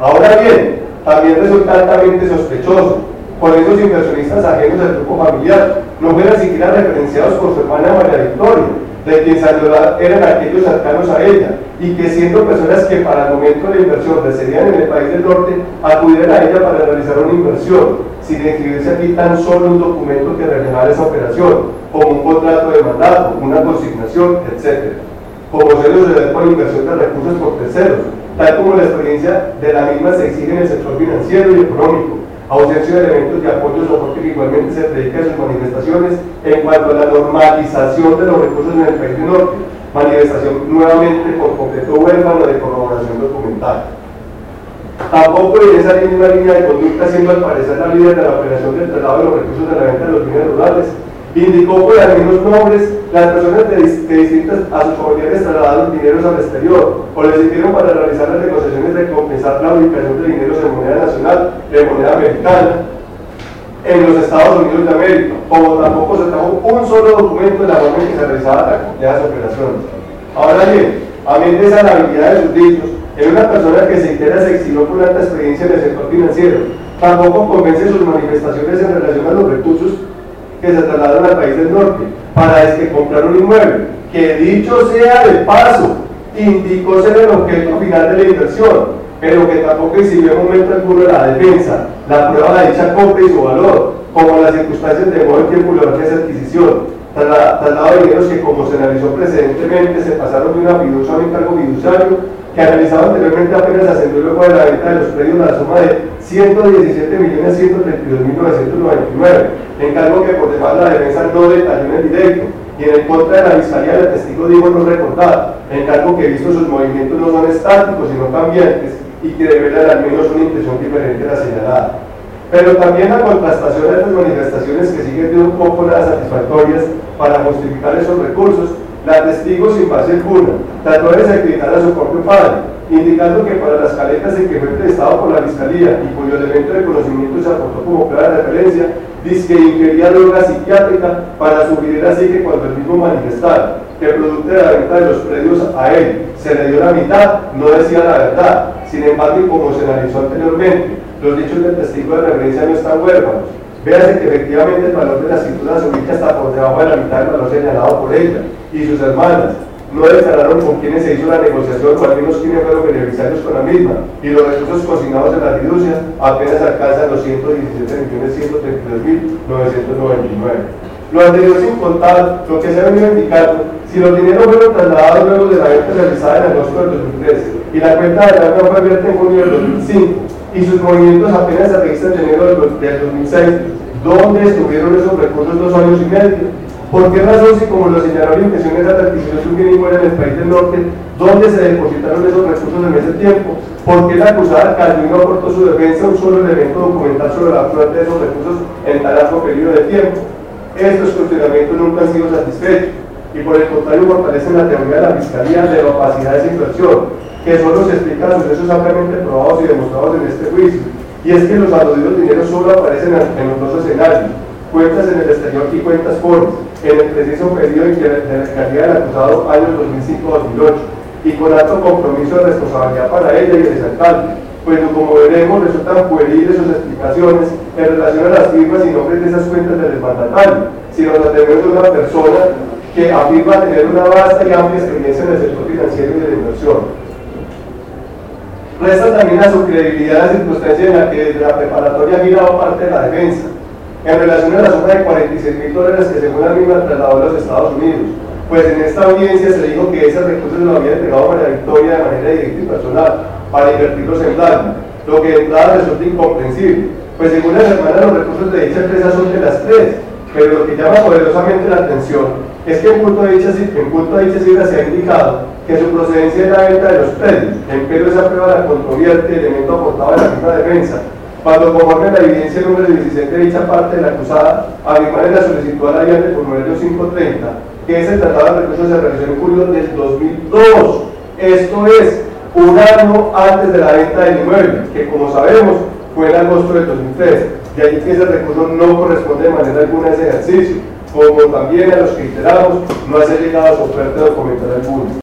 Ahora bien, también resulta altamente sospechoso, por esos inversionistas ajenos al grupo familiar, no fueran siquiera referenciados por su hermana María Victoria, de quien Sandoval eran aquellos cercanos a ella, y que siendo personas que para el momento de la inversión residían en el país del norte, acudieran a ella para realizar una inversión, sin inscribirse aquí tan solo un documento que reflejara esa operación, como un contrato de mandato, una consignación, etc. Como suele suceder con la inversión de recursos por terceros, tal como la experiencia de la misma se exige en el sector financiero y económico, ausencia de elementos de apoyo o soporte que igualmente se predica en sus manifestaciones en cuanto a la normalización de los recursos en el país del norte, manifestación nuevamente por completo huérfano de corroboración documental. Tampoco en esa misma línea de conducta, siendo al parecer la líder de la operación del traslado de los recursos de la venta de los bienes rurales, indicó por algunos nombres las personas que distintas a sus familiares trasladaron dineros al exterior o les sirvieron para realizar las negociaciones de compensar la ubicación de dineros en moneda nacional, en moneda americana, en los Estados Unidos de América, como tampoco se trajo un solo documento de la forma en que se realizaban las complejas operaciones. Ahora bien, a mí de esa habilidad de sus dichos, en una persona que se entera se exilió con alta experiencia en el sector financiero, tampoco convence sus manifestaciones en relación a los recursos que se trasladaron al país del norte para comprar un inmueble, que dicho sea de paso, indicó ser el objeto final de la inversión, pero que tampoco exhibió en momento alguno la defensa, la prueba de dicha compra y su valor, como las circunstancias de modo y tiempo de esa adquisición, traslado de dineros que, como se analizó precedentemente, se pasaron de una fiducia a un encargo fiduciario, que analizado anteriormente apenas ascendió luego de la venta de los predios la suma de 117.132.999, encargo que por demás la defensa no detalló en el directo, y en el contra de la fiscalía el testigo dijo no recordar, encargo que visto sus movimientos no son estáticos sino cambiantes y que revelan al menos una impresión diferente a la señalada. Pero también la contrastación de estas manifestaciones que siguen de un poco nada satisfactorias para justificar esos recursos, la testigo sin base alguna trató de desacreditar a su propio padre, indicando que para las caletas en que fue prestado por la fiscalía y cuyo elemento de conocimiento se aportó como clara referencia, dice que ingería droga psiquiátrica para sugerir así que cuando el mismo manifestara que producto de la venta de los predios a él se le dio la mitad, no decía la verdad. Sin embargo, y como se analizó anteriormente, los dichos del testigo de referencia no están huérfanos. Véase que efectivamente el valor de la escritura se ubica hasta por debajo de la mitad del valor señalado por ella y sus hermanas. No declararon con quienes se hizo la negociación o al menos quienes fueron beneficiarios con la misma, y los recursos consignados en la fiducia apenas alcanzan los 117.132.999. Lo anterior sin contar lo que se ha venido indicando, si los dineros fueron trasladados luego de la venta realizada en agosto del 2013 y la cuenta de banco fue abierta en junio del 2005 y sus movimientos apenas se registran en enero del 2006, ¿dónde estuvieron esos recursos 2 años y medio? ¿Por qué razón, si como lo señaló la intención de la adquisición de un bien inmueble en el país del norte, dónde se depositaron esos recursos en ese tiempo? ¿Por qué la acusada cayó y no aportó su defensa un solo elemento documental sobre la fuente de esos recursos en tan amplio periodo de tiempo? Estos cuestionamientos nunca han sido satisfechos y por el contrario fortalecen la teoría de la Fiscalía de la opacidad de esa inversión, que solo se explica los sucesos ampliamente probados y demostrados en este juicio, y es que los aludidos dineros solo aparecen en los dos escenarios: cuentas en el exterior y cuentas forex, en el preciso periodo en que la calidad del acusado años 2005-2008, y con alto compromiso de responsabilidad para ella y el exalcalde, pues como veremos resultan pueriles sus explicaciones en relación a las firmas y nombres de esas cuentas del desmandatario, si nos atendemos de una persona que afirma tener una vasta y amplia experiencia en el sector financiero y de la inversión. Resta también a su credibilidad la circunstancia en la que desde la preparatoria ha girado parte de la defensa, en relación a la suma de $46.000 que según la misma trasladó a los Estados Unidos, pues en esta audiencia se dijo que esos recursos los había entregado María Victoria de manera directa y personal para invertirlos en Dalma, lo que de entrada resulta incomprensible, pues según las hermanas los recursos de dicha empresa son de las tres, pero lo que llama poderosamente la atención es que en punto de dicha cifra se ha indicado que su procedencia es la venta de los predios, empero esa prueba la controvierte elemento aportado en la misma defensa, cuando conforme la evidencia número 17 de dicha parte de la acusada, afirmar en la solicitud a la vía del formulario 530 que ese tratado de recursos se realizó en julio del 2002, esto es, un año antes de la venta del inmueble, que como sabemos fue en agosto del 2003, de ahí que ese recurso no corresponde de manera alguna a ese ejercicio, como también a los que reiteramos no ha llegado a su oferta documental alguna.